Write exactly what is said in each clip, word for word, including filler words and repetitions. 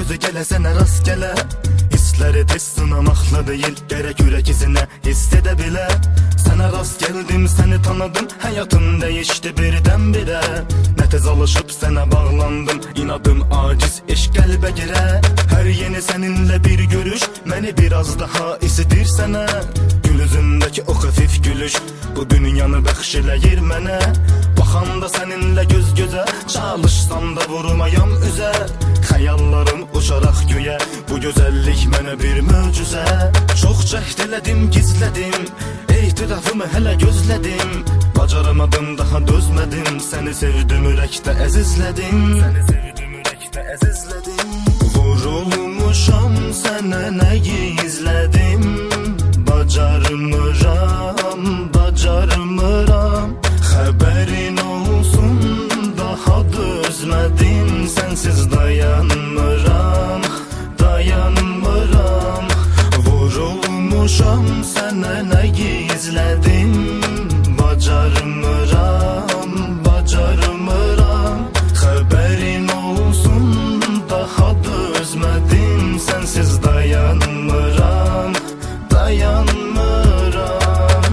gözü gələ sənə rast gələ. Hissləri tez sınamaqla deyil, gərək ürək izinə hiss edə bilə. Sənə rast gəldim, səni tanıdım, həyatım dəyişdi birdən-birə. Nə tez alışıb sənə bağlandım, inadım aciz eşq qəlbə girə. Hər yeni səninlə bir görüş məni biraz daha isidir sənə. Gül üzündəki o xəfif gülüş bu dünyanı bəxş eləyir mənə. Baxanda səninlə göz gözə, çalışsam da vurmayam üzə. Xəyallarım uçaraq göyə, bu gözəllik mənə bir möcüzə. Çox cəhd elədim, gizlədim, ehtirafımı hələ gözlədim. Bacaramadım, daha dözmədim, səni sevdim, ürəkdə əzizlədim. Səni sevdim, ürəkdə əzizlədim. Vurulmuşam sənə, nə gizlədim. Bacarmıram, bacarmıram. Xəbərin olsun, daha dözmədim. Sənsiz dayanmıram, dayanmıram. Vurulmuşam sənə, nə gizlədim. Bacarmıram, bacarmıram. Xəbərin olsun, daha dözmədim. Sənsiz dayanmıram, dayanmıram.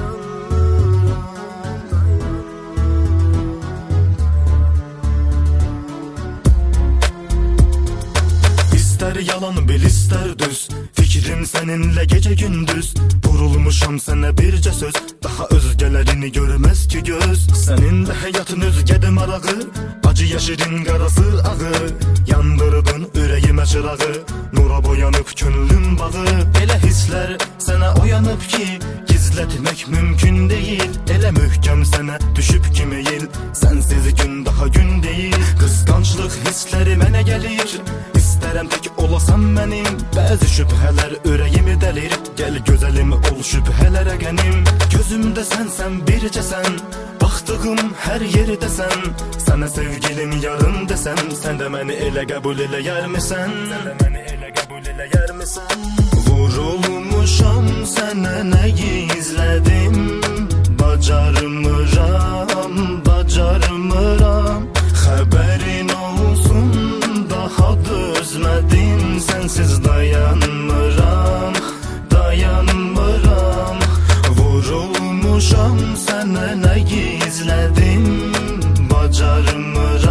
İstər yalan bil, istər düz, fikrim səninlə gecə gündüz. Vurulmuşam sənə bircə söz, daha özgələrini görməz ki göz. Səninlə həyatın özgədə marağı, acı yaşirin qarası ağı. Yandırdın ürəyimə çırağı, nura boyanıb könlüm bağı. Elə hisslər sənə oyanıb ki, gizlətmək mümkün deyil. Elə möhkəm sənə düşüb kimi yel, sənsiz gün daha gün deyil. Qısqanclıq hissləri mənə gəlir, İstərəm tək olasan mənim. Bəzi şübhələr ürəyimi dəlir, gəl gözəlim ol şübhələrə qənim. Gözümdə sənsən, bircəsən, baxdığım hər yerdəsən. Sənə sevgilim yarım desəm, sən də məni elə qəbul eləyərmisən? Sən də məni elə qəbul eləyərmisən? Vurulmuşam sənə, nə gizlədim. Bacarmıram, bacarmıram. Xəbərin olsun, daha dözmədim. Sənsiz dayanmıram, dayanmıram. Vurulmuşam sənə, nə gizlədim. Bacarmıram.